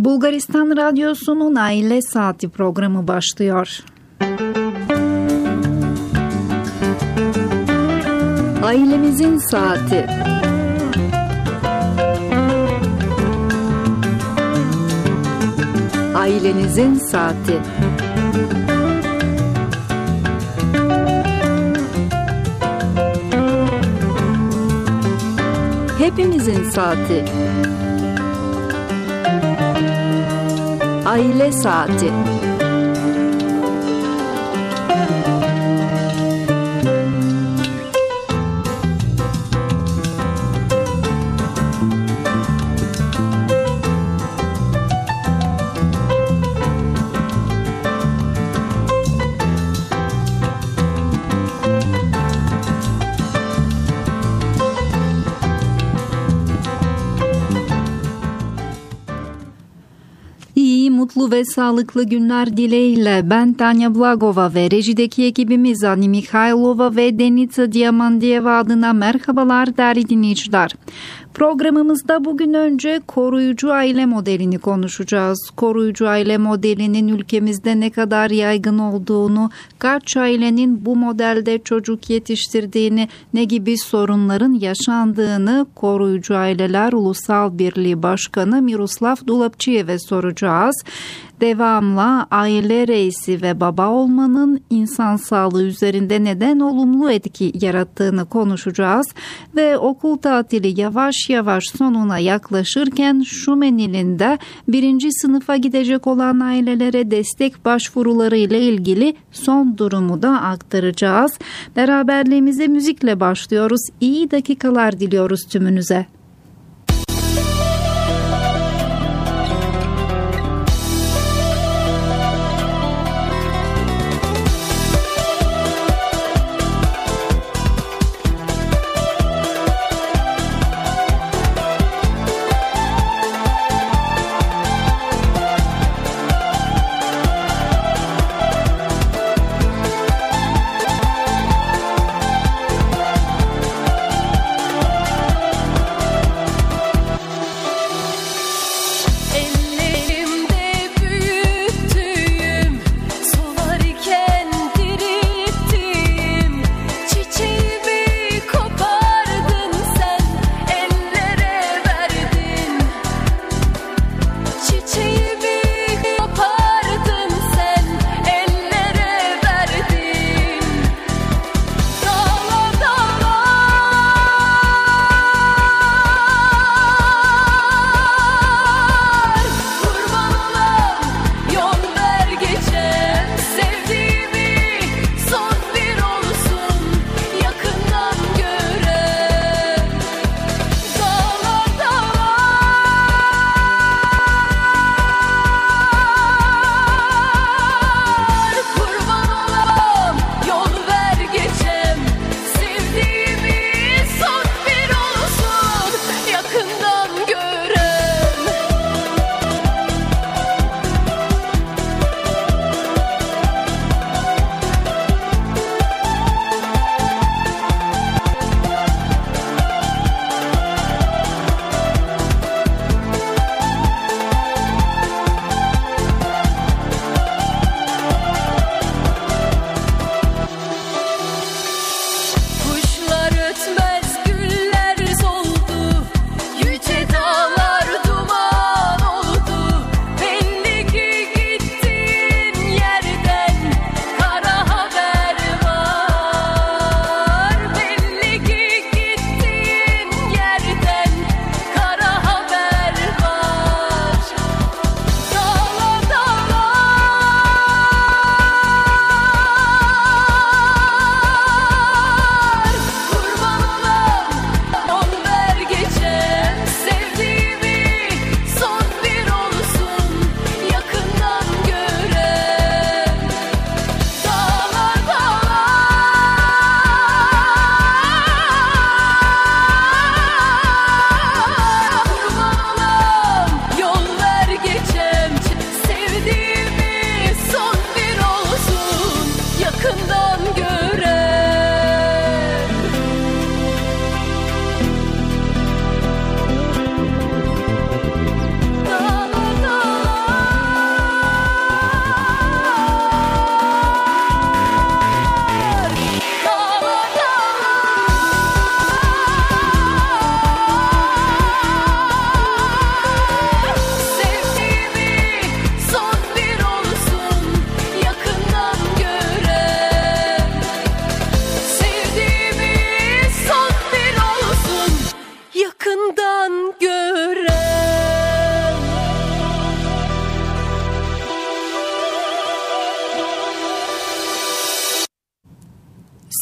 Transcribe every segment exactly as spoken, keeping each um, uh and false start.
Bulgaristan Radyosu'nun Aile Saati programı başlıyor. Ailemizin Saati. Ailenizin Saati. Hepimizin saati. Aile Saati. Mutlu ve sağlıklı günler dileğiyle ben Tanya Blagova ve rejideki ekibimiz Ani Mikhailova ve Denitsa Diamandiyeva adına merhabalar değerli dinleyiciler. Programımızda bugün önce koruyucu aile modelini konuşacağız. Koruyucu aile modelinin ülkemizde ne kadar yaygın olduğunu, kaç ailenin bu modelde çocuk yetiştirdiğini, ne gibi sorunların yaşandığını Koruyucu Aileler Ulusal Birliği Başkanı Miroslav Dulapçıyev'e soracağız. Devamla aile reisi ve baba olmanın insan sağlığı üzerinde neden olumlu etki yarattığını konuşacağız ve okul tatili yavaş yavaş sonuna yaklaşırken Şumen ilinde birinci sınıfa gidecek olan ailelere destek başvuruları ile ilgili son durumu da aktaracağız. Beraberliğimize müzikle başlıyoruz. İyi dakikalar diliyoruz tümünüze.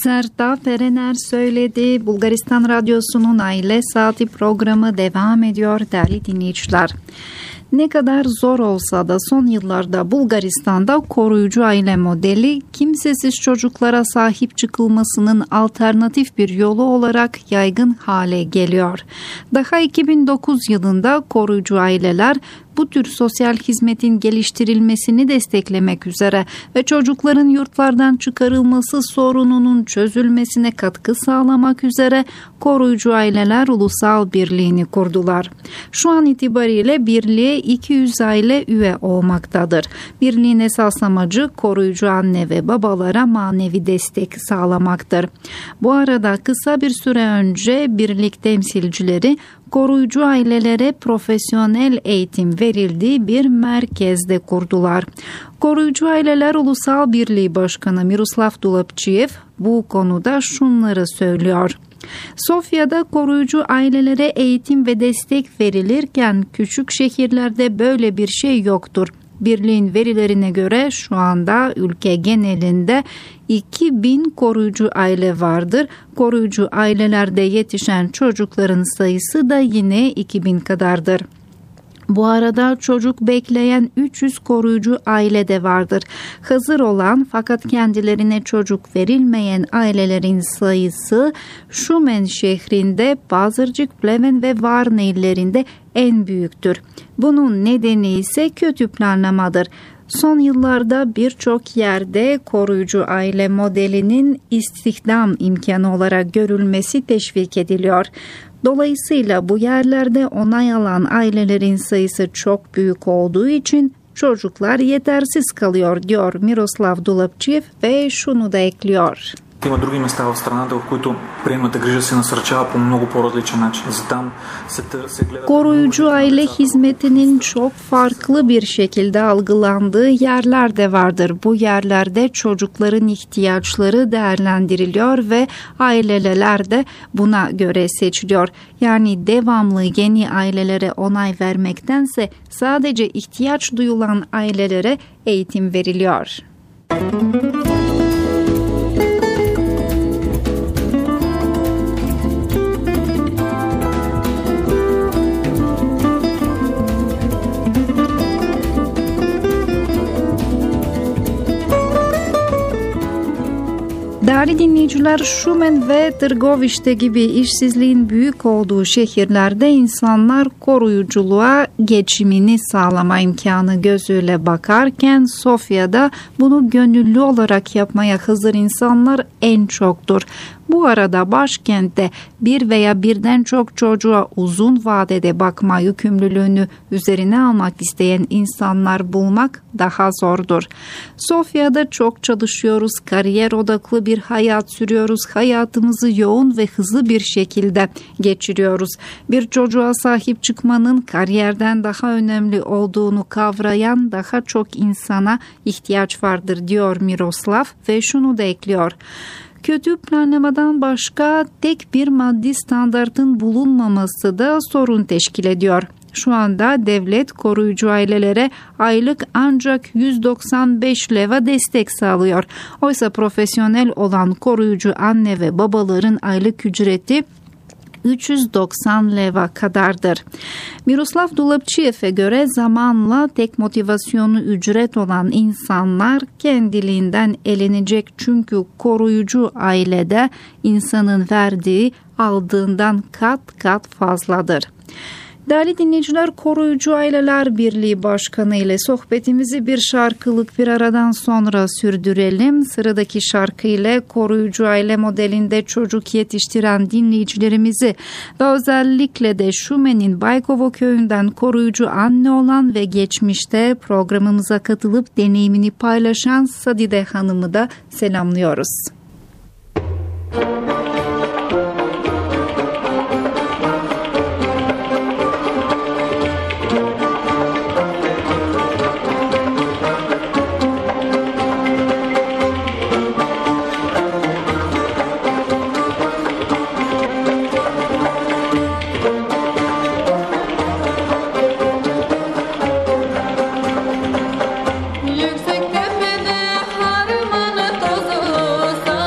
Sertab Erener söyledi. Bulgaristan Radyosu'nun Aile Saati programı devam ediyor değerli dinleyiciler. Ne kadar zor olsa da son yıllarda Bulgaristan'da koruyucu aile modeli kimsesiz çocuklara sahip çıkılmasının alternatif bir yolu olarak yaygın hale geliyor. Daha iki bin dokuz yılında koruyucu aileler bu tür sosyal hizmetin geliştirilmesini desteklemek üzere ve çocukların yurtlardan çıkarılması sorununun çözülmesine katkı sağlamak üzere Koruyucu Aileler Ulusal Birliği'ni kurdular. Şu an itibariyle birliğe iki yüz aile üye olmaktadır. Birliğin esas amacı koruyucu anne ve babalara manevi destek sağlamaktır. Bu arada kısa bir süre önce birlik temsilcileri koruyucu ailelere profesyonel eğitim verildiği bir merkezde kurdular. Koruyucu Aileler Ulusal Birliği Başkanı Miroslav Dulapçiev bu konuda şunları söylüyor. Sofya'da koruyucu ailelere eğitim ve destek verilirken küçük şehirlerde böyle bir şey yoktur. Birliğin verilerine göre şu anda ülke genelinde iki bin koruyucu aile vardır. Koruyucu ailelerde yetişen çocukların sayısı da yine iki bin kadardır. Bu arada çocuk bekleyen üç yüz koruyucu aile de vardır. Hazır olan fakat kendilerine çocuk verilmeyen ailelerin sayısı Şumen şehrinde, Pazarcık, Pleven ve Varna illerinde en büyüktür. Bunun nedeni ise kötü planlamadır. Son yıllarda birçok yerde koruyucu aile modelinin istihdam imkanı olarak görülmesi teşvik ediliyor. Dolayısıyla bu yerlerde onay alan ailelerin sayısı çok büyük olduğu için çocuklar yetersiz kalıyor diyor Miroslav Dulapçiev ve şunu da ekliyor. Има други места в страната, в които приемната грижа се насърчава по много по-различен начин. За там се, се гледа... Koruyucu aile hizmetinin çok farklı bir şekilde algılandığı yerler de vardır. Bu yerlerde çocukların ihtiyaçları değerlendiriliyor ve aileler de buna göre seçiliyor. Yani devamlı yeni ailelere onay vermektense sadece ihtiyaç duyulan ailelere eğitim veriliyor. Değerli dinleyiciler, Şumen ve Tırgovişte gibi işsizliğin büyük olduğu şehirlerde insanlar koruyuculuğa geçimini sağlama imkanı gözüyle bakarken Sofya'da bunu gönüllü olarak yapmaya hazır insanlar en çoktur. Bu arada başkentte bir veya birden çok çocuğa uzun vadede bakma yükümlülüğünü üzerine almak isteyen insanlar bulmak daha zordur. Sofya'da çok çalışıyoruz, kariyer odaklı bir hayat sürüyoruz, hayatımızı yoğun ve hızlı bir şekilde geçiriyoruz. Bir çocuğa sahip çıkmanın kariyerden daha önemli olduğunu kavrayan daha çok insana ihtiyaç vardır diyor Miroslav ve şunu da ekliyor. Kötü planlamadan başka tek bir maddi standartın bulunmaması da sorun teşkil ediyor. Şu anda devlet koruyucu ailelere aylık ancak yüz doksan beş leva destek sağlıyor. Oysa profesyonel olan koruyucu anne ve babaların aylık ücreti üç yüz doksan leva kadardır. Miroslav Dulapçiev'e göre zamanla tek motivasyonu ücret olan insanlar kendiliğinden elenecek, çünkü koruyucu ailede insanın verdiği aldığından kat kat fazladır. Değerli dinleyiciler, Koruyucu Aileler Birliği Başkanı ile sohbetimizi bir şarkılık bir aradan sonra sürdürelim. Sıradaki şarkı ile koruyucu aile modelinde çocuk yetiştiren dinleyicilerimizi ve özellikle de Şumen'in Baykovo köyünden koruyucu anne olan ve geçmişte programımıza katılıp deneyimini paylaşan Sadide Hanım'ı da selamlıyoruz. Yüksek tepede harmanı tozu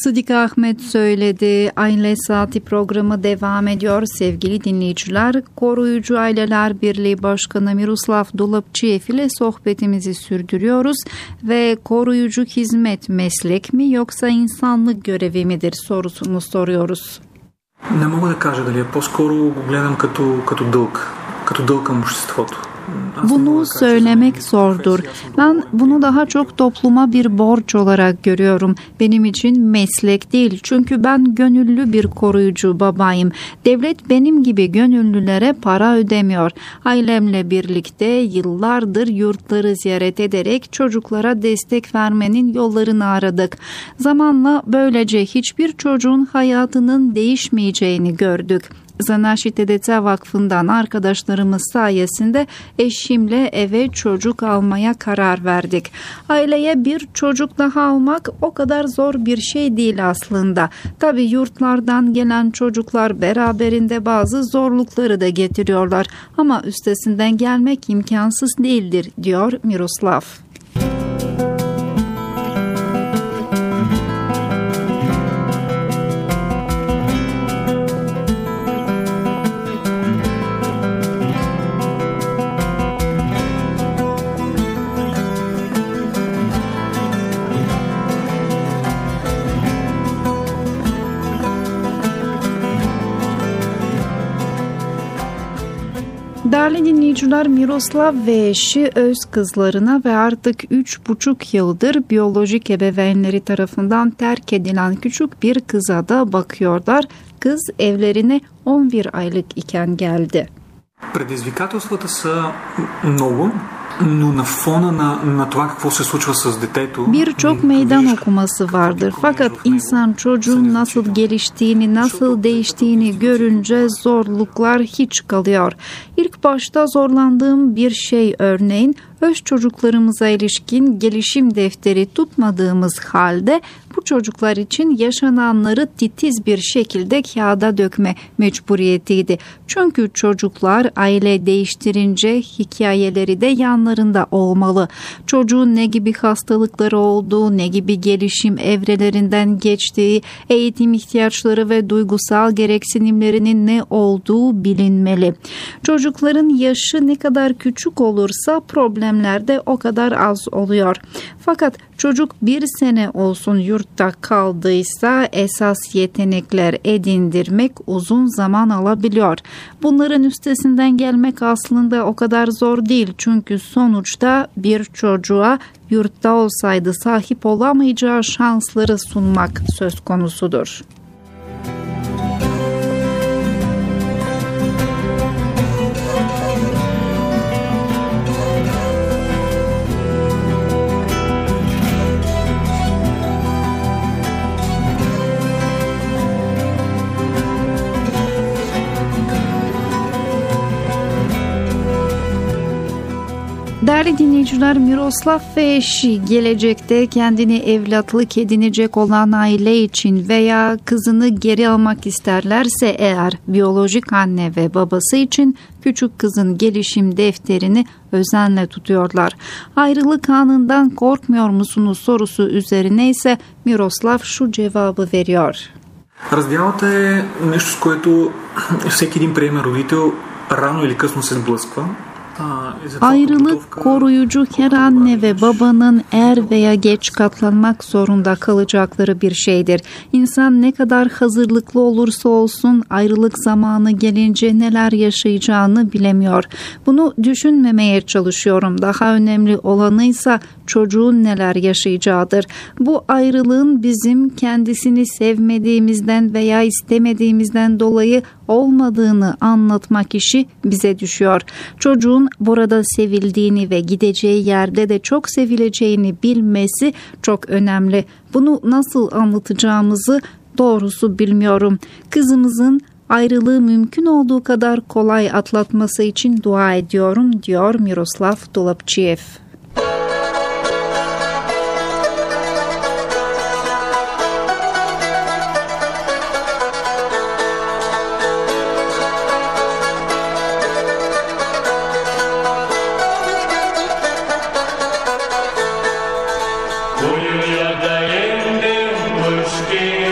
Sıdık Ahmet söyledi. Aile Saati programı devam ediyor sevgili dinleyiciler. Koruyucu Aileler Birliği Başkanı Miroslav Dolapçıyev ile sohbetimizi sürdürüyoruz ve koruyucu hizmet meslek mi yoksa insanlık görevi midir sorusunu soruyoruz. Не мога да кажа дали е. По-скоро го гледам като, като дълг, като дълг към обществото. Bunu söylemek zordur. Ben bunu daha çok topluma bir borç olarak görüyorum. Benim için meslek değil. Çünkü ben gönüllü bir koruyucu babayım. Devlet benim gibi gönüllülere para ödemiyor. Ailemle birlikte yıllardır yurtları ziyaret ederek çocuklara destek vermenin yollarını aradık. Zamanla böylece hiçbir çocuğun hayatının değişmeyeceğini gördük. Zanaşite Deta Vakfı'ndan arkadaşlarımız sayesinde eşimle eve çocuk almaya karar verdik. Aileye bir çocuk daha almak o kadar zor bir şey değil aslında. Tabii yurtlardan gelen çocuklar beraberinde bazı zorlukları da getiriyorlar. Ama üstesinden gelmek imkansız değildir, diyor Miroslav. Değerli dinleyiciler, Miroslav ve eşi öz kızlarına ve artık üç buçuk yıldır biyolojik ebeveynleri tarafından terk edilen küçük bir kıza da bakıyorlar. Kız evlerine on bir aylık iken geldi. Предизвикателствата са много, но на фона на, на това какво се случва с детето. Birçok meydan okuması vardır. Fakat insan çocuğun nasıl geliştiğini, nasıl değiştiğini görünce zorluklar hiç kalıyor. İlk başta zorlandığım bir şey örneğin öz çocuklarımıza ilişkin gelişim defteri tutmadığımız halde bu çocuklar için yaşananları titiz bir şekilde kağıda dökme mecburiyetiydi. Çünkü çocuklar aile değiştirince hikayeleri de yanlarında olmalı. Çocuğun ne gibi hastalıkları olduğu, ne gibi gelişim evrelerinden geçtiği, eğitim ihtiyaçları ve duygusal gereksinimlerinin ne olduğu bilinmeli. Çocukların yaşı ne kadar küçük olursa problem de o kadar az oluyor. Fakat çocuk bir sene olsun yurtta kaldıysa esas yetenekler edindirmek uzun zaman alabiliyor. Bunların üstesinden gelmek aslında o kadar zor değil. Çünkü sonuçta bir çocuğa yurtta olsaydı sahip olamayacağı şansları sunmak söz konusudur. Değerli dinleyiciler, Miroslav ve eşi gelecekte kendini evlatlık edinecek olan aile için veya kızını geri almak isterlerse eğer biyolojik anne ve babası için küçük kızın gelişim defterini özenle tutuyorlar. Ayrılık anından korkmuyor musunuz sorusu üzerine ise Miroslav şu cevabı veriyor. Раздялата е нещо, с което всеки един приемен родител рано или късно се сблъсква. Ayrılık koruyucu her anne ve babanın er veya geç katlanmak zorunda kalacakları bir şeydir. İnsan ne kadar hazırlıklı olursa olsun ayrılık zamanı gelince neler yaşayacağını bilemiyor. Bunu düşünmemeye çalışıyorum. Daha önemli olanıysa çocuğun neler yaşayacağıdır. Bu ayrılığın bizim kendisini sevmediğimizden veya istemediğimizden dolayı olmadığını anlatmak işi bize düşüyor. Çocuğun burada sevildiğini ve gideceği yerde de çok sevileceğini bilmesi çok önemli. Bunu nasıl anlatacağımızı doğrusu bilmiyorum. Kızımızın ayrılığı mümkün olduğu kadar kolay atlatması için dua ediyorum, diyor Miroslav Dolapçıyev. Voglio da ende,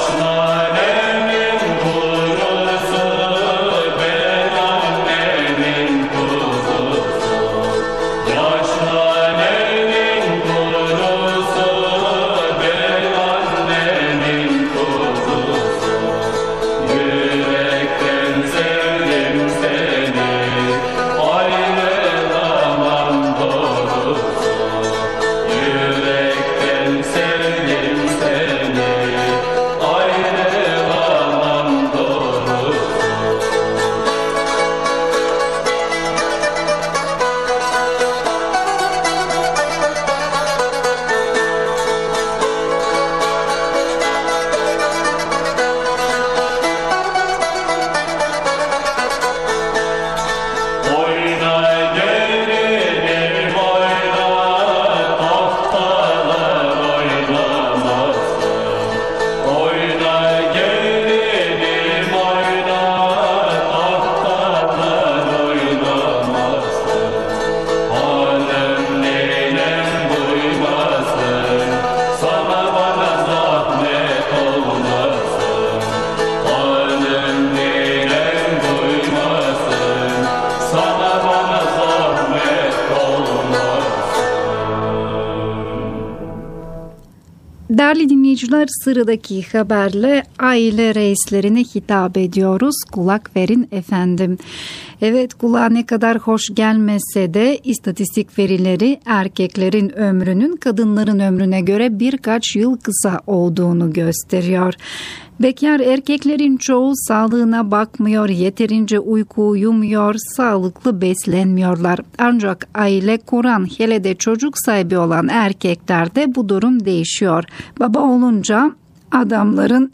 Değerli dinleyiciler, sıradaki haberle aile reislerine hitap ediyoruz. Kulak verin efendim. Evet, kulağa ne kadar hoş gelmese de istatistik verileri erkeklerin ömrünün kadınların ömrüne göre birkaç yıl kısa olduğunu gösteriyor. Bekar erkeklerin çoğu sağlığına bakmıyor, yeterince uyku uyumuyor, sağlıklı beslenmiyorlar. Ancak aile kuran, hele de çocuk sahibi olan erkeklerde bu durum değişiyor. Baba olunca adamların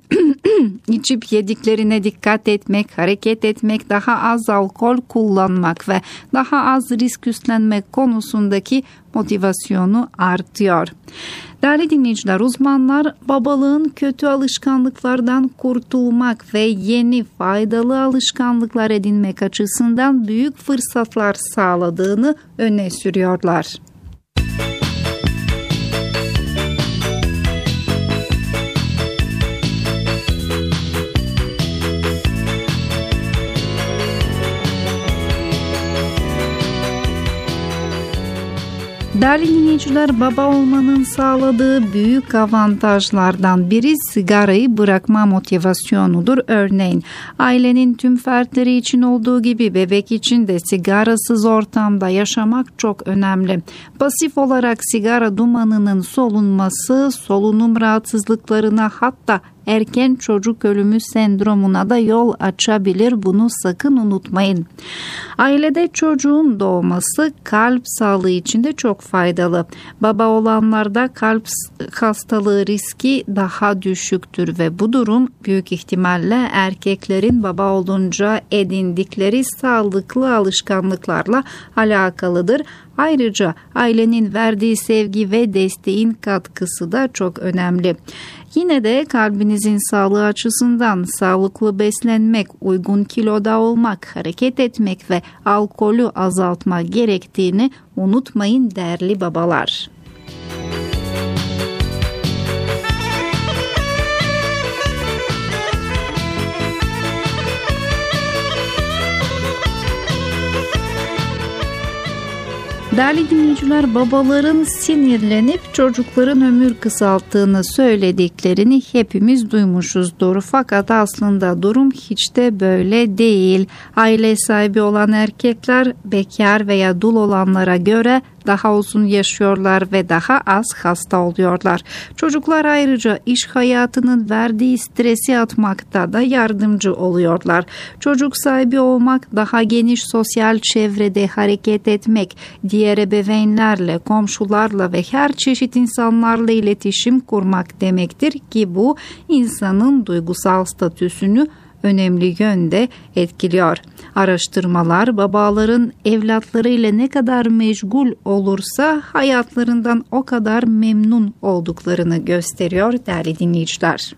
içip yediklerine dikkat etmek, hareket etmek, daha az alkol kullanmak ve daha az risk üstlenmek konusundaki motivasyonu artıyor. Değerli dinleyiciler, uzmanlar babalığın kötü alışkanlıklardan kurtulmak ve yeni faydalı alışkanlıklar edinmek açısından büyük fırsatlar sağladığını öne sürüyorlar. Değerli dinleyiciler, baba olmanın sağladığı büyük avantajlardan biri sigarayı bırakma motivasyonudur. Örneğin ailenin tüm fertleri için olduğu gibi bebek için de sigarasız ortamda yaşamak çok önemli. Pasif olarak sigara dumanının solunması solunum rahatsızlıklarına, hatta erken çocuk ölümü sendromuna da yol açabilir. Bunu sakın unutmayın. Ailede çocuğun doğması kalp sağlığı için de çok faydalı. Baba olanlarda kalp hastalığı riski daha düşüktür ve bu durum büyük ihtimalle erkeklerin baba olunca edindikleri sağlıklı alışkanlıklarla alakalıdır. Ayrıca ailenin verdiği sevgi ve desteğin katkısı da çok önemli. Yine de kalbinizin sağlığı açısından sağlıklı beslenmek, uygun kiloda olmak, hareket etmek ve alkolü azaltmak gerektiğini unutmayın değerli babalar. Değerli dinleyiciler, babaların sinirlenip çocukların ömür kısalttığını söylediklerini hepimiz duymuşuzdur. Fakat aslında durum hiç de böyle değil. Aile sahibi olan erkekler bekar veya dul olanlara göre daha uzun yaşıyorlar ve daha az hasta oluyorlar. Çocuklar ayrıca iş hayatının verdiği stresi atmakta da yardımcı oluyorlar. Çocuk sahibi olmak, daha geniş sosyal çevrede hareket etmek, diğer ebeveynlerle, komşularla ve her çeşit insanlarla iletişim kurmak demektir ki bu insanın duygusal statüsünü önemli yönde etkiliyor. Araştırmalar babaların evlatlarıyla ne kadar meşgul olursa hayatlarından o kadar memnun olduklarını gösteriyor değerli dinleyiciler.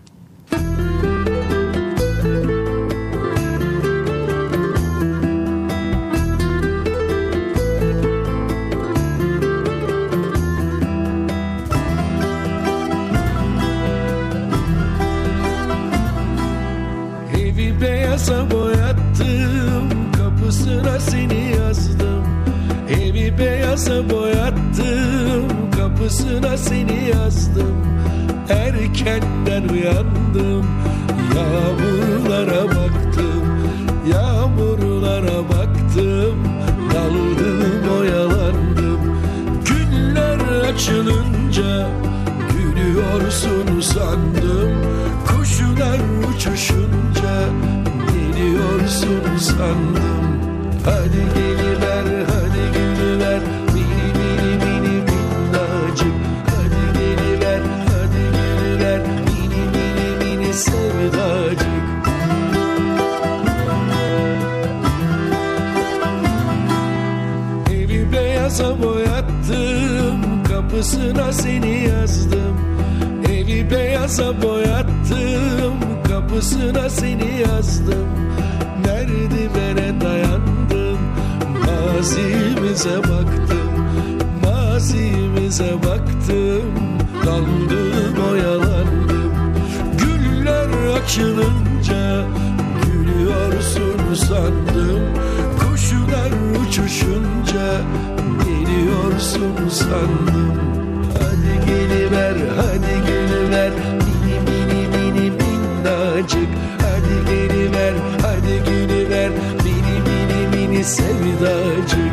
beyaza boyattım, kapısına seni yazdım. Evi beyaza boyattım, kapısına seni yazdım. Erkenden uyandım, yağmurlara baktım, yağmurlara baktım. Daldım, oyalandım. Günler açılınca gülüyorsun sandım. Kuşlar uçuşunca geliyorsun sandım. Hadi geliver, hadi gülüver, mini mini mini minnacık. Hadi geliver, hadi gülüver, mini mini mini sevdacık. Evi beyaza boyattım, kapısına seni yazdım. Evi beyaza boyattım, kapısına seni yazdım. Merdivene dayandım, mazimize baktım, mazimize baktım. Daldım, oyalandım. Güller açılınca gülüyorsun sandım. Kuşlar uçuşunca geliyorsun sandım. Hadi geliver, hadi gülüver, mini mini mini minnacık. Hadi geliver, hadi gülüver, mini mini mini sevdacık.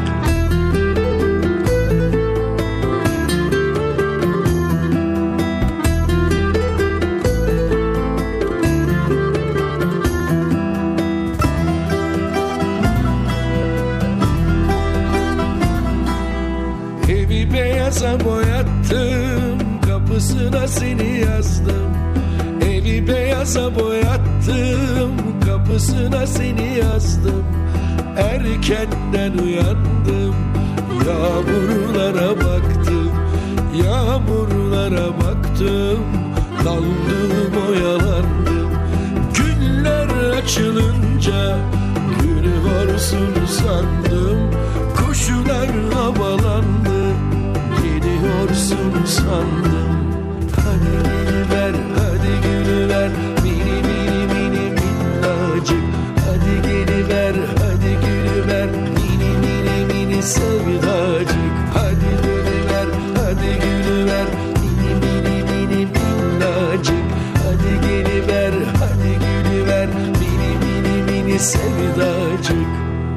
Evi beyaza boyattım, kapısına seni yazdım. Evi beyaza boyattım, kapısına seni yazdım. Erkenden uyandım, yağmurlara baktım, yağmurlara baktım. Daldım, oyalandım. Günler açılınca gülüyorsun sandım. Kuşlar havalandı, geliyorsun sandım. Hadi gülüver, hadi gülüver, mini mini mini minnacık. Hadi geliver, hadi gülüver, mini mini mini sevdacık. Hadi gülüver, hadi gülüver, mini mini mini minnacık. Hadi geliver, hadi gülüver, mini mini mini sevdacık.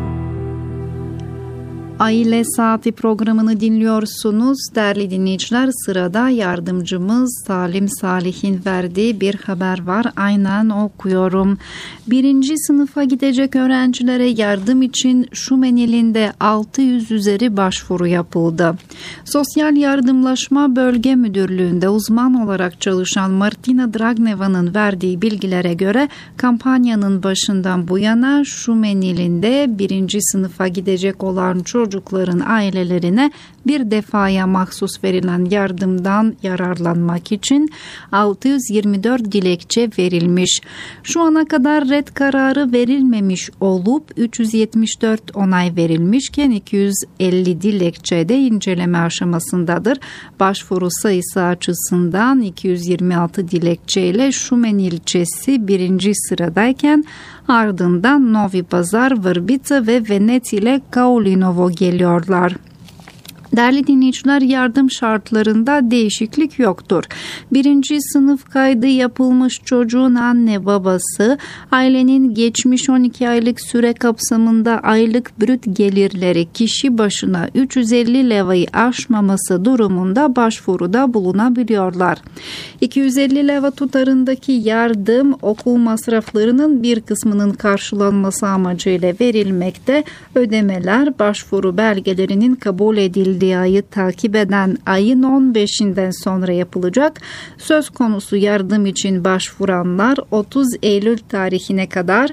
Aile Saati programını dinliyorsunuz. Değerli dinleyiciler, sırada yardımcımız Salim Salih'in verdiği bir haber var. Aynen okuyorum. Birinci sınıfa gidecek öğrencilere yardım için Şumen ilinde altı yüz üzeri başvuru yapıldı. Sosyal Yardımlaşma Bölge Müdürlüğü'nde uzman olarak çalışan Martina Dragneva'nın verdiği bilgilere göre kampanyanın başından bu yana Şumen ilinde birinci sınıfa gidecek olan çocuklar çocukların ailelerine bir defaya mahsus verilen yardımdan yararlanmak için altı yüz yirmi dört dilekçe verilmiş. Şu ana kadar red kararı verilmemiş olup üç yüz yetmiş dört onay verilmişken iki yüz elli dilekçe de inceleme aşamasındadır. Başvuru sayısı açısından iki yüz yirmi altı dilekçeyle Şumen ilçesi birinci sıradayken ardından Novi Pazar, Vrbita ve Venet ile Kaulinovo geliyorlar. Değerli dinleyiciler, yardım şartlarında değişiklik yoktur. Birinci sınıf kaydı yapılmış çocuğun anne babası, ailenin geçmiş on iki aylık süre kapsamında aylık brüt gelirleri kişi başına üç yüz elli levayı aşmaması durumunda başvuruda bulunabiliyorlar. iki yüz elli leva tutarındaki yardım okul masraflarının bir kısmının karşılanması amacıyla verilmekte. Ödemeler başvuru belgelerinin kabul edildiği ayı takip eden ayın on beşinden sonra yapılacak. Söz konusu yardım için başvuranlar otuz Eylül tarihine kadar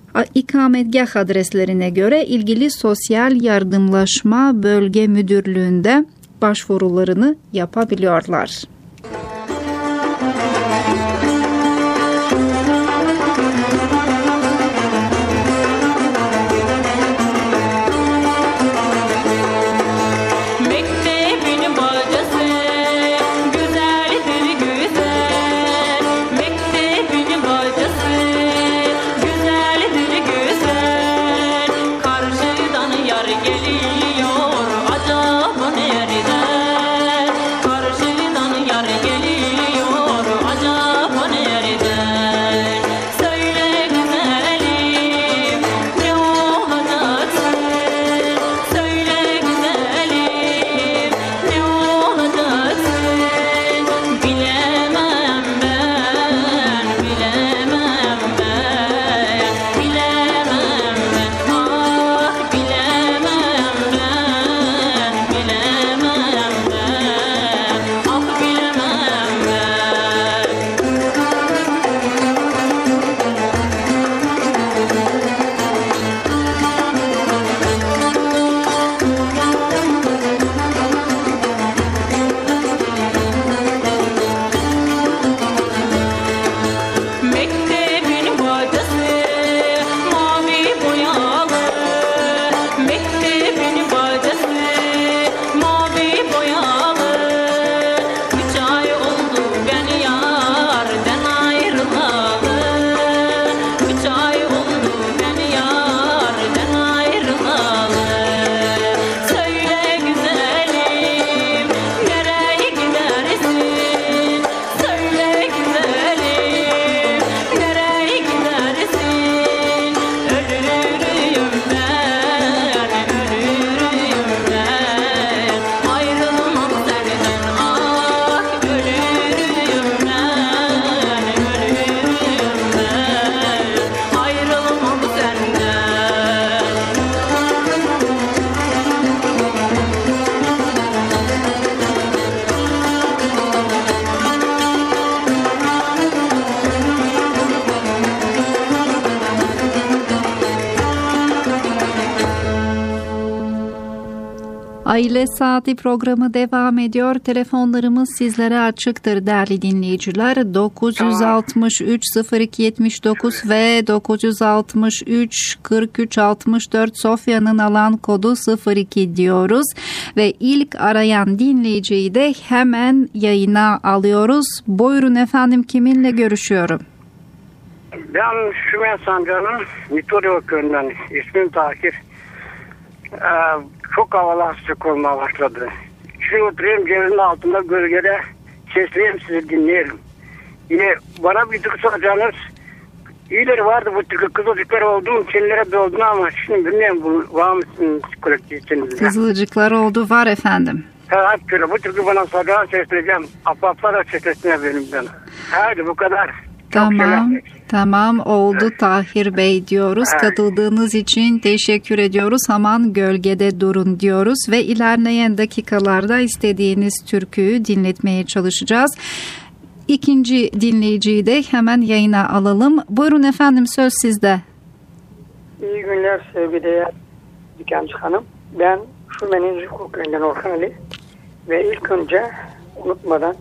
ikametgah adreslerine göre ilgili Sosyal Yardımlaşma Bölge Müdürlüğü'nde başvurularını yapabiliyorlar. Güzeldir Aile Saati programı devam ediyor. Telefonlarımız sizlere açıktır değerli dinleyiciler. dokuz altı üç sıfır iki yetmiş dokuz ve dokuz altı üç kırk üç altmış dört Sofya'nın alan kodu sıfır iki diyoruz. Ve ilk arayan dinleyiciyi de hemen yayına alıyoruz. Buyurun efendim, kiminle görüşüyorum? Ben Şümen Sancı'nın Vitorya köyünden, ismim Tahir. Ee, çok havalı hasta olmaya başladı. Şimdi oturayım cevizin altında gölgede, sesleyeyim, sizi dinleyelim. Yine bana bir tık soracağınız, iyileri vardı bu tıkı, kızılcıklar oldu mu, kendilere de oldu ama şimdi bilmiyorum, bu var mısın kolektif içinizde? Kızılcıklar oldu, var efendim. Ha, hep böyle bu tıkı bana soracağını sesleyeceğim. Apaplar da seslesinler benim bana. Hadi bu kadar. Tamam, tamam oldu Tahir Bey diyoruz. Evet. Katıldığınız için teşekkür ediyoruz. Aman gölgede durun diyoruz ve ilerleyen dakikalarda istediğiniz türküyü dinletmeye çalışacağız. İkinci dinleyiciyi de hemen yayına alalım. Buyurun efendim, söz sizde. İyi günler sevgili Dükancı Hanım. Ben Şumen'in Zülkuk köyünden Orhan Ali ve ilk önce unutmadan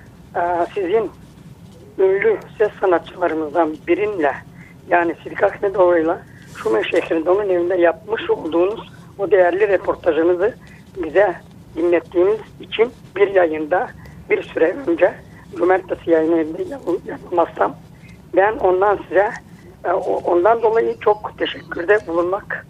sizin ünlü ses sanatçılarımızdan birinle, yani Sıdık Ahmetoğlu'yla Şumen şehrinde onun evinde yapmış olduğunuz o değerli reportajınızı bize dinlettiğiniz için bir yayında bir süre önce Cumartesi yayın evinde yapılmazsam ben ondan size ondan dolayı çok teşekkürde bulunmak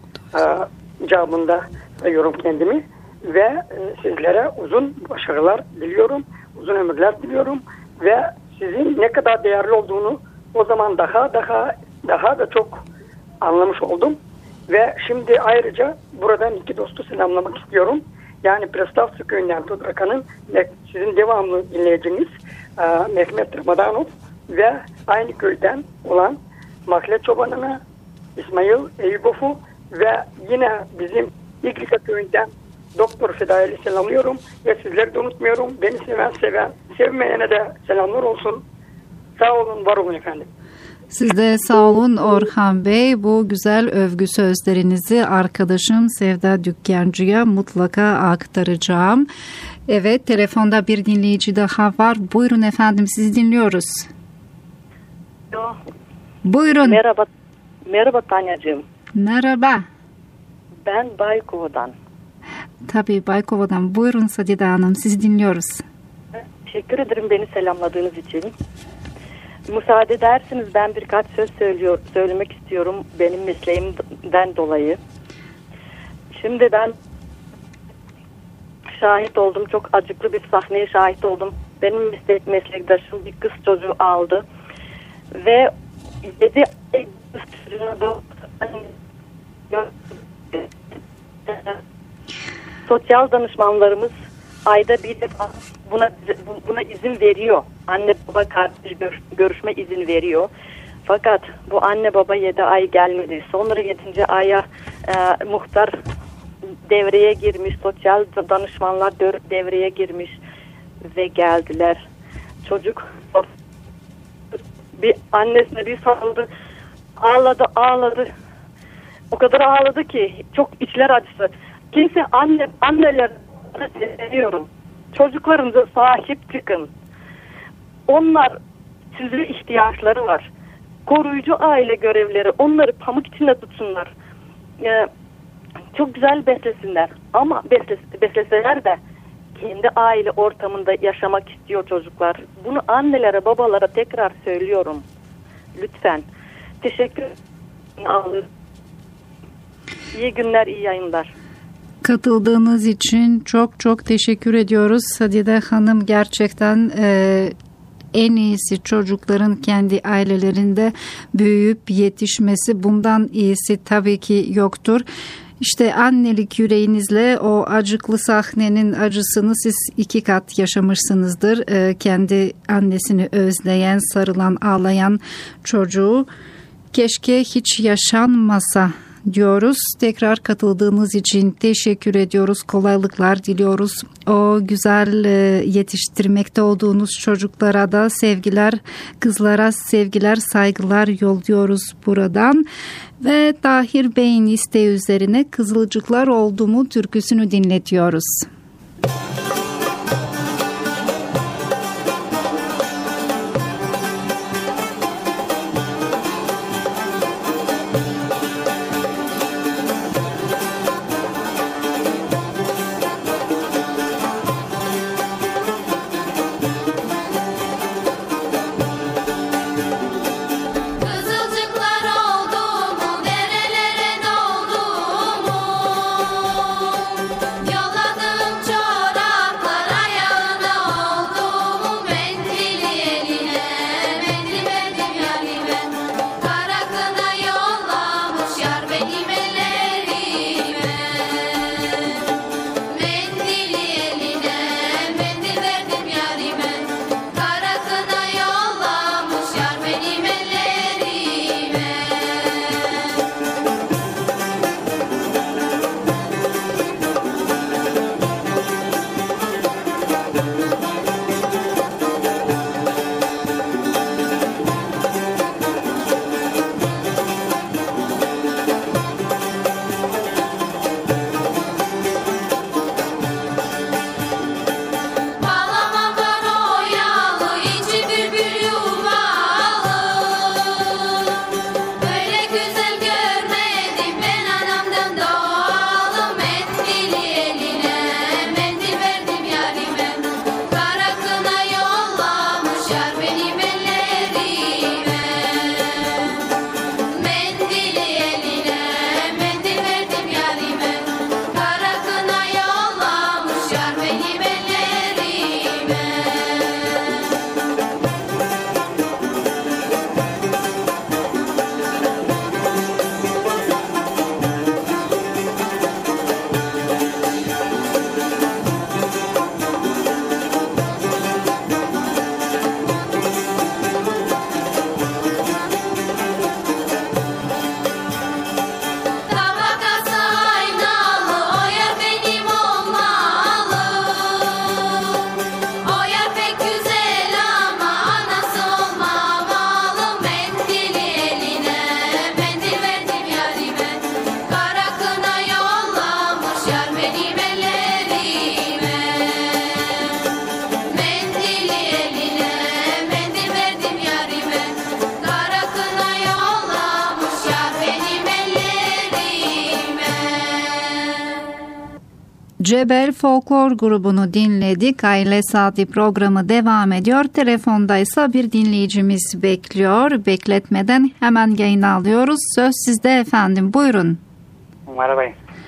icabında sayıyorum kendimi ve sizlere uzun başarılar diliyorum, uzun ömürler diliyorum ve sizin ne kadar değerli olduğunu o zaman daha daha daha da çok anlamış oldum. Ve şimdi ayrıca buradan iki dostu selamlamak istiyorum. Yani Prestavsı köyünden Tudrakan'ın sizin devamlı dinleyiciniz Mehmet Ramadanov ve aynı köyden olan Mahlet Çobanı'na İsmail Eyübof'u ve yine bizim İglika köyünden Doktor Fedai'li selamlıyorum ve sizleri de unutmuyorum. Beni seven seven, sevmeyene de selamlar olsun. Sağ olun, var olun efendim. Siz de sağ olun Orhan Bey. Bu güzel övgü sözlerinizi arkadaşım Sevda Dükkancı'ya mutlaka aktaracağım. Evet, telefonda bir dinleyici daha var. Buyurun efendim, sizi dinliyoruz. Yo. Buyurun. Merhaba, merhaba Tanyacığım. Merhaba. Ben Baykova'dan. Tabii Baykova'dan. Buyurun Sadide Hanım, sizi dinliyoruz. Teşekkür ederim beni selamladığınız için. Müsaade ederseniz ben birkaç söz söylüyor, söylemek istiyorum benim mesleğimden dolayı. Şimdi ben şahit oldum, çok acıklı bir sahneye şahit oldum. Benim meslek, meslektaşım bir kız çocuğu aldı ve yedi kız çocuğuna doğru sosyal danışmanlarımız ayda bir defa buna buna izin veriyor. Anne baba kardeş görüşme izin veriyor. Fakat bu anne baba yedi ay gelmedi. Sonra yedinci aya e, muhtar devreye girmiş, sosyal danışmanlar devreye girmiş ve geldiler. Çocuk bir annesine bir sarıldı, ağladı ağladı. O kadar ağladı ki çok içler acısı. Kimse anne anneler seviyorum. Çocuklarınıza sahip çıkın. Onlar size ihtiyaçları var. Koruyucu aile görevleri, onları pamuk içinde tutsunlar. Ee, çok güzel beslesinler. Ama besles, besleseler de kendi aile ortamında yaşamak istiyor çocuklar. Bunu annelere, babalara tekrar söylüyorum. Lütfen. Teşekkür ederim. İyi günler, iyi yayınlar. Katıldığınız için çok çok teşekkür ediyoruz. Sadide Hanım, gerçekten e, en iyisi çocukların kendi ailelerinde büyüyüp yetişmesi, bundan iyisi tabii ki yoktur. İşte annelik yüreğinizle o acıklı sahnenin acısını siz iki kat yaşamışsınızdır. E, kendi annesini özleyen, sarılan, ağlayan çocuğu keşke hiç yaşanmasa diyoruz. Tekrar katıldığınız için teşekkür ediyoruz. Kolaylıklar diliyoruz. O güzel yetiştirmekte olduğunuz çocuklara da sevgiler, kızlara sevgiler, saygılar yolluyoruz buradan. Ve Tahir Bey'in isteği üzerine Kızılcıklar Oldu Mu türküsünü dinletiyoruz. Cebel Folklor grubunu dinledik. Aile Saati programı devam ediyor. Telefondaysa bir dinleyicimiz bekliyor. Bekletmeden hemen yayına alıyoruz. Söz sizde efendim. Buyurun. Merhaba.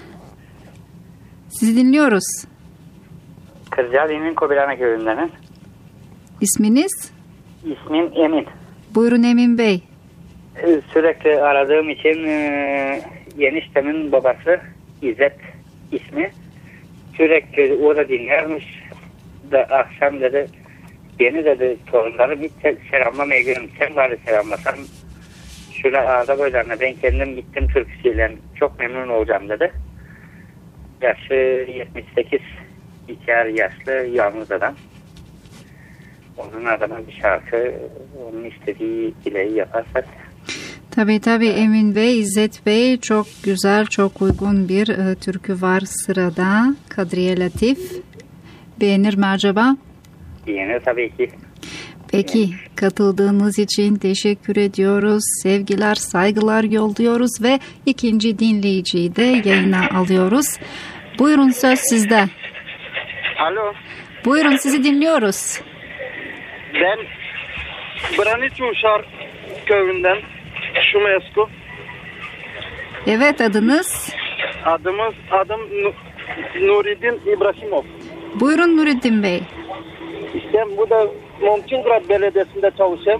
Sizi dinliyoruz. Kırcaali'nin Kobilana köyündenim. İsminiz? İsmim Emin. Buyurun Emin Bey. Sürekli aradığım için e, eniştemin babası İzzet ismi. Sürekli o da dinlermiş. Da akşam dedi beni dedi torunları bir selamlamaya gidiyorum. Sen bari selamlasan. Şöyle ağda boylarına ben kendim gittim türküsüyle çok memnun olacağım dedi. Yaşı yetmiş sekiz, ihtiyar yaşlı yalnız adam. Onun adına bir şarkı, onun istediği dileği yaparsak. Tabii tabii Emin Bey, İzzet Bey, çok güzel, çok uygun bir e, türkü var sırada. Kadriye Latif. Beğenir mi acaba? Beğenir tabii ki. Peki, Beğenir. Katıldığınız için teşekkür ediyoruz. Sevgiler, saygılar yolluyoruz ve ikinci dinleyiciyi de yayına alıyoruz. Buyurun, söz sizde. Alo. Buyurun, sizi dinliyoruz. Ben Braniç Uşar köyünden Şumesku. Evet, adınız? Adımız adım Nuridin İbrahimov. Buyurun Nuridin Bey. İşte bu da Momçingrad Belediyesi'nde çalışıyorum.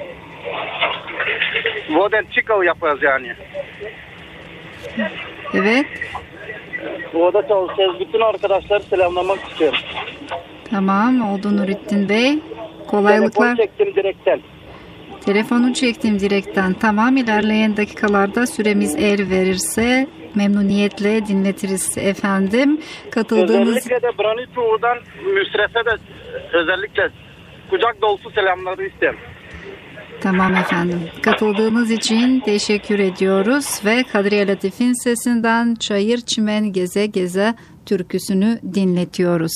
Voden çıkav yapıyoruz yani. Evet. Orada çalışıyoruz. Bütün arkadaşları selamlamak istiyorum. Tamam, oldu Nuridin Bey. Kolaylıklar. Telefon çektim direkten. Telefonu çektim direkten. Tamam, ilerleyen dakikalarda süremiz el verirse memnuniyetle dinletiriz efendim. Katıldığınız... Özellikle de Branito'dan Müsref'e de özellikle kucak dolusu selamları isterim. Tamam efendim. Katıldığınız için teşekkür ediyoruz ve Kadriye Latif'in sesinden Çayır Çimen Geze Geze türküsünü dinletiyoruz.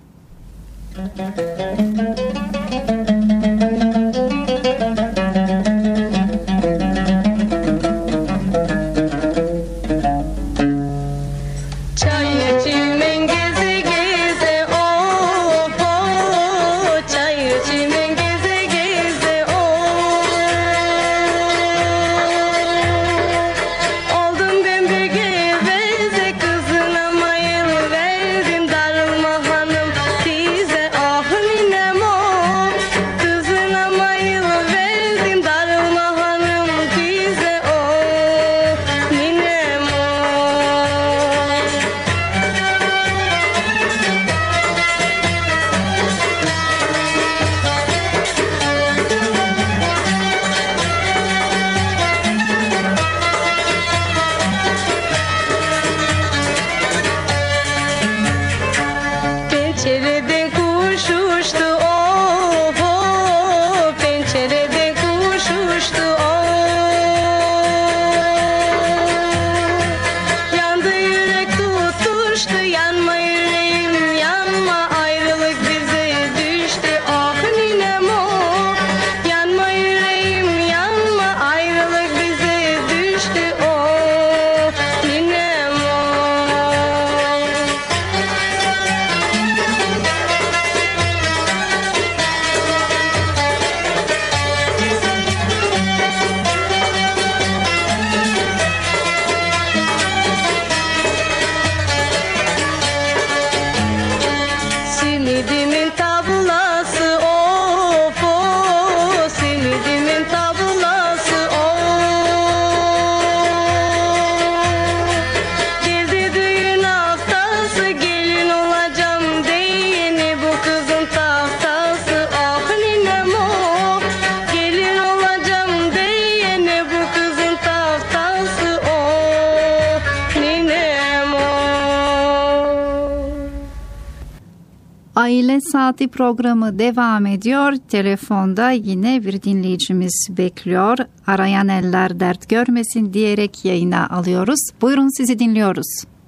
Aile Saati programı devam ediyor. Telefonda yine bir dinleyicimiz bekliyor. Arayan eller dert görmesin diyerek yayına alıyoruz. Buyurun, sizi dinliyoruz.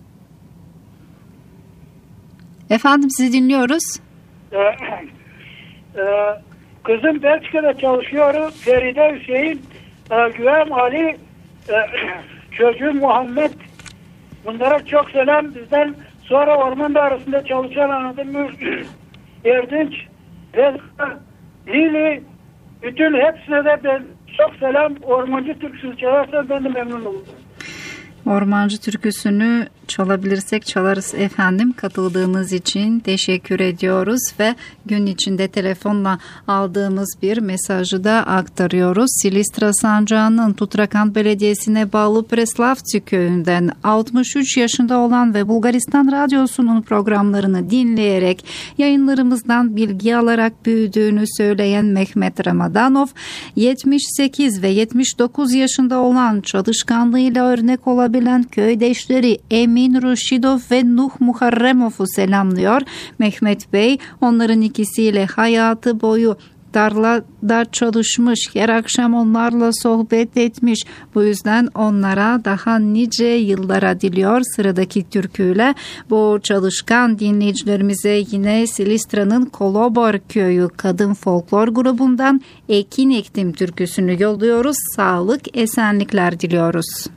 Efendim, sizi dinliyoruz. Ee, e, kızım Belçika'da çalışıyor. Feride Hüseyin, e, Güven Ali, e, çocuğu Muhammed. Bunlara çok selam bizden. Sonra ormanda arasında çalışan anladın mı? Erdinç, Rezka, Lili, bütün hepsine de ben çok selam. Ormancı türküsünü çalarsan ben de memnun olurum. Ormancı türküsünü çalabilirsek çalarız efendim. Katıldığınız için teşekkür ediyoruz ve gün içinde telefonla aldığımız bir mesajı da aktarıyoruz. Silistra Sancağı'nın Tutrakan Belediyesi'ne bağlı Preslavci köyünden altmış üç yaşında olan ve Bulgaristan Radyosu'nun programlarını dinleyerek yayınlarımızdan bilgi alarak büyüdüğünü söyleyen Mehmet Ramadanov, yetmiş sekiz ve yetmiş dokuz yaşında olan çalışkanlığıyla örnek olabilen köydeşleri Emin Ruşidov ve Nuh Muharremov'u selamlıyor. Mehmet Bey onların ikisiyle hayatı boyu tarlada çalışmış, her akşam onlarla sohbet etmiş. Bu yüzden onlara daha nice yıllara diliyor. Sıradaki türküyle bu çalışkan dinleyicilerimize yine Silistra'nın Kolobor Köyü Kadın Folklor grubundan Ekin Ektim türküsünü yolluyoruz. Sağlık, esenlikler diliyoruz.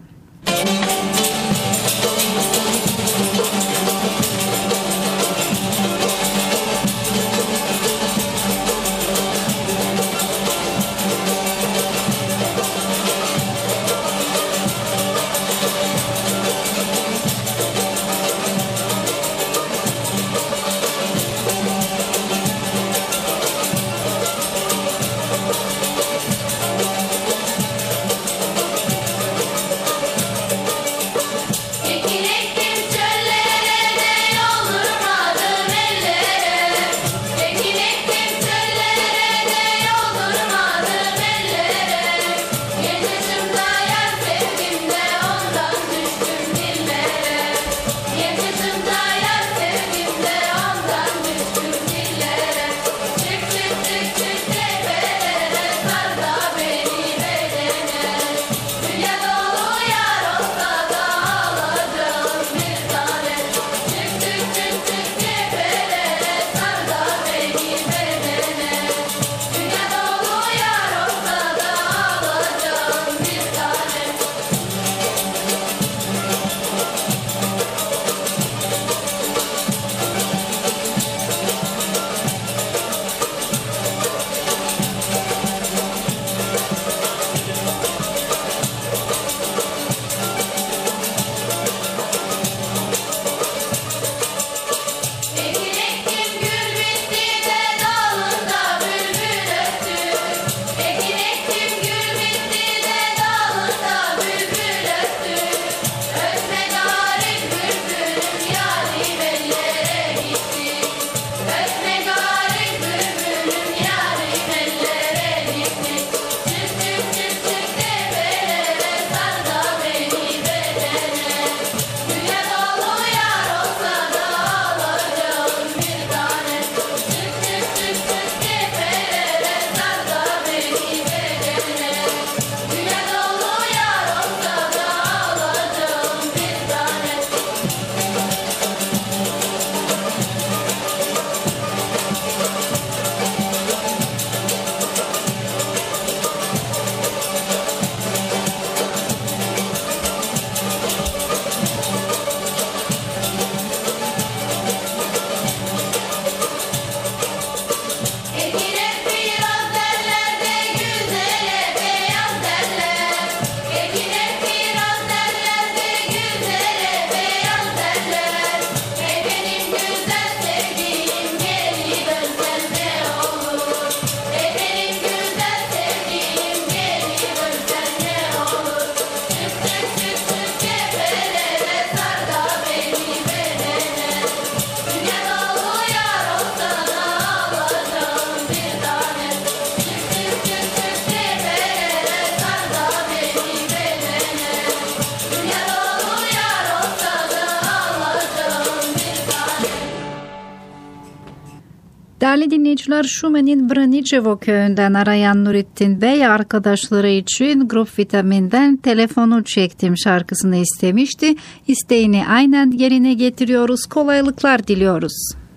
Değerli dinleyiciler, Şumen'in Braniçevo köyünden arayan Nurettin Bey arkadaşları için Grup Vitamin'den Telefonu Çektim şarkısını istemişti. İsteğini aynen yerine getiriyoruz. Kolaylıklar diliyoruz.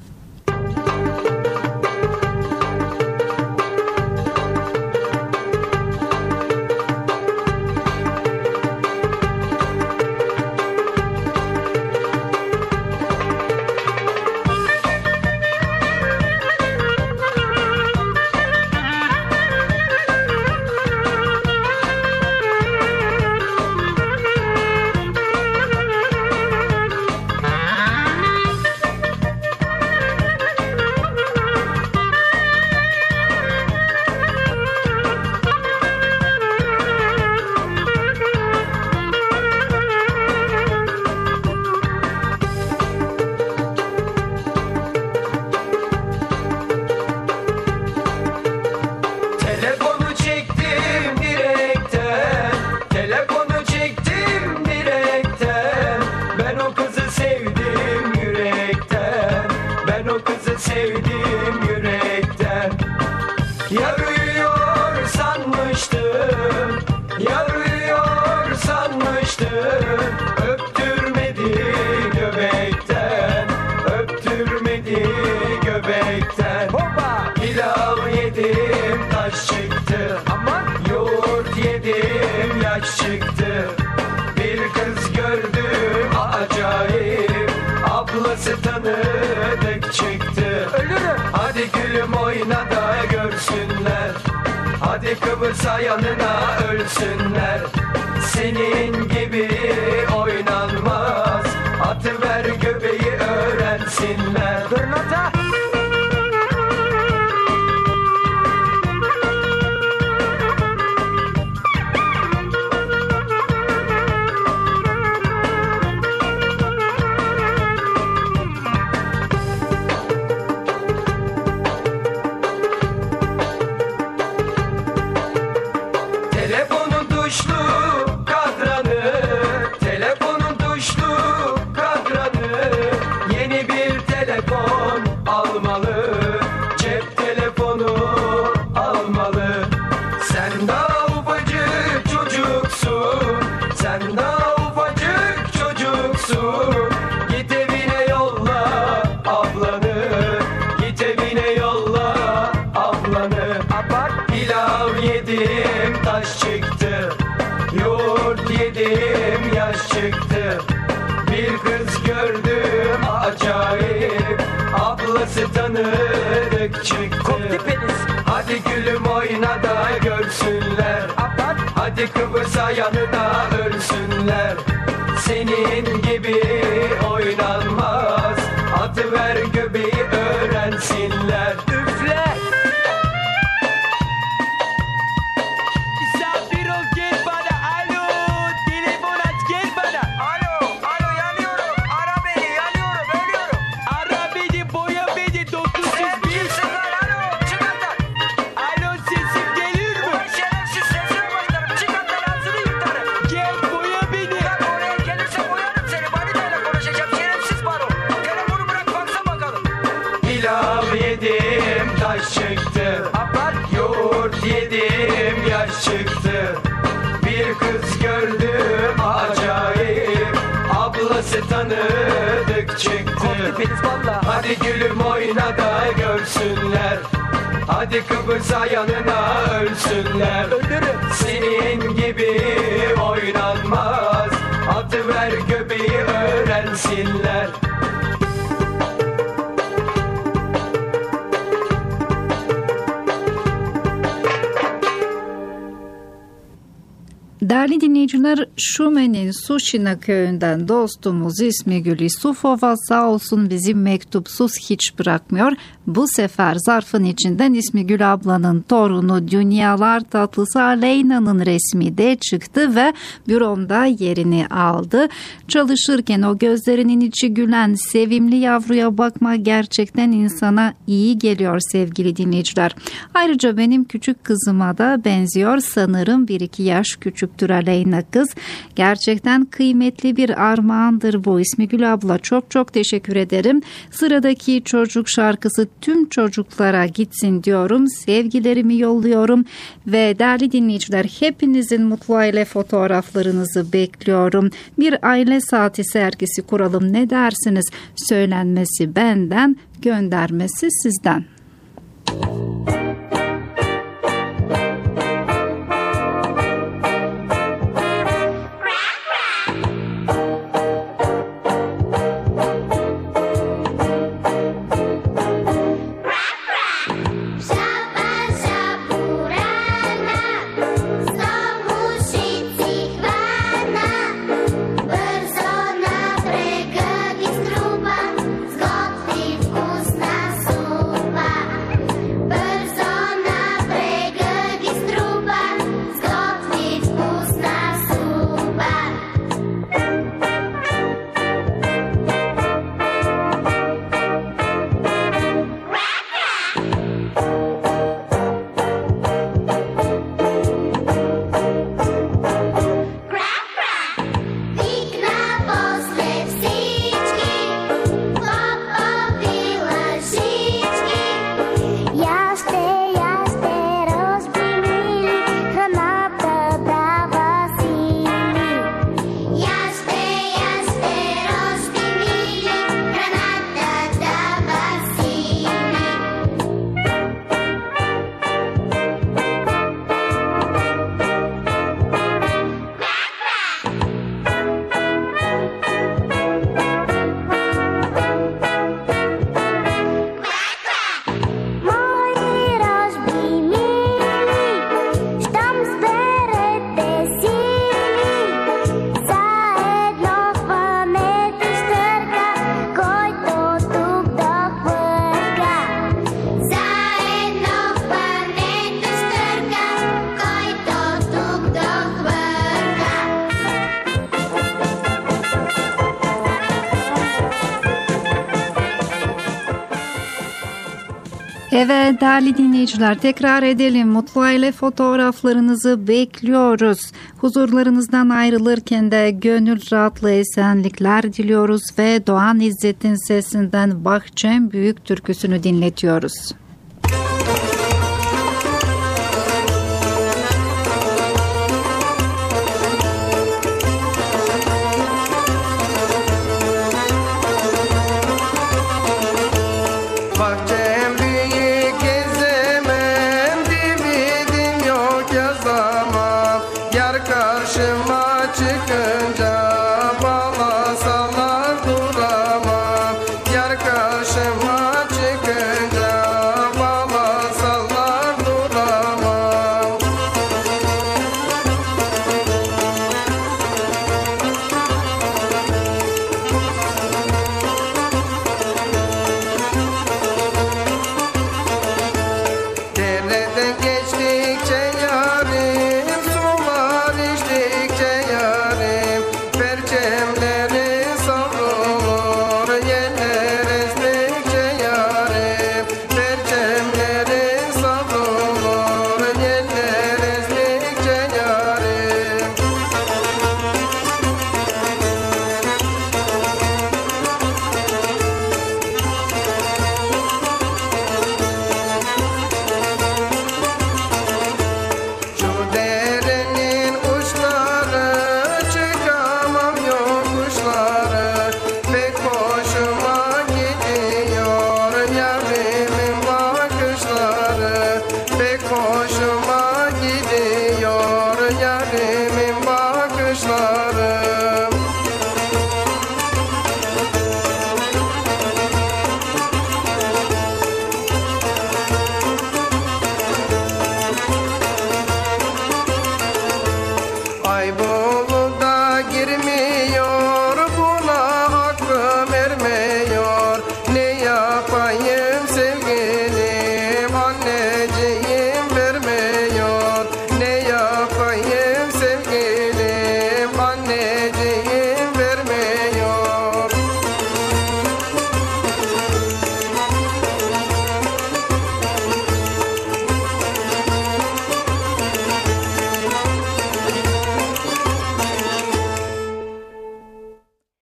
Tanıdık çıktı. Ölürüm. Hadi gülüm oyna da görsünler. Hadi Kıbrıs'a yanına ölsünler. Senin gibi oynanmaz. Atıver göbeği öğrensinler. Fırnata. Tanıdık çıktı. Hadi gülüm oyna da görsünler. Hadi Kıbrıs'a yanına ölsünler. Senin gibi oynanmaz. Atıver göbeği öğrensinler. Üfle. Misafir ol gel bana. Alo. Telefon aç gel bana. Alo. Alo yanıyorum. Ara beni yanıyorum. Ölüyorum. Ara beni boya beni. Çıktı. Yoğurt yedim yaş çıktı. Bir kız gördüm acayip. Ablası tanıdık çıktı. Hadi gülüm oyna da görsünler. Hadi Kıbrıs'a yanına ölsünler. Ölürüm. Senin gibi oynanmaz. Atıver göbeği öğrensinler. Değerli dinleyiciler, Şumen'in Suşina köyünden dostumuz ismi Gül Yusufova sağ olsun bizi mektupsuz hiç bırakmıyor. Bu sefer zarfın içinden ismi Gül ablanın torunu Dünyalar tatlısı Aleyna'nın resmi de çıktı ve büromda yerini aldı. Çalışırken o gözlerinin içi gülen sevimli yavruya bakma gerçekten insana iyi geliyor sevgili dinleyiciler. Ayrıca benim küçük kızıma da benziyor, sanırım bir iki yaş küçüktür Aleyna Kız. Gerçekten kıymetli bir armağandır bu. İsmigül abla çok çok teşekkür ederim. Sıradaki çocuk şarkısı tüm çocuklara gitsin diyorum. Sevgilerimi yolluyorum ve değerli dinleyiciler, hepinizin mutlu aile fotoğraflarınızı bekliyorum. Bir aile saati sergisi kuralım, ne dersiniz? Söylenmesi benden, göndermesi sizden. Evet değerli dinleyiciler, tekrar edelim. Mutlu aile fotoğraflarınızı bekliyoruz. Huzurlarınızdan ayrılırken de gönül rahatlığı, esenlikler diliyoruz ve Doğan İzzet'in sesinden Bahçem Büyük türküsünü dinletiyoruz. Karşıma çıkın.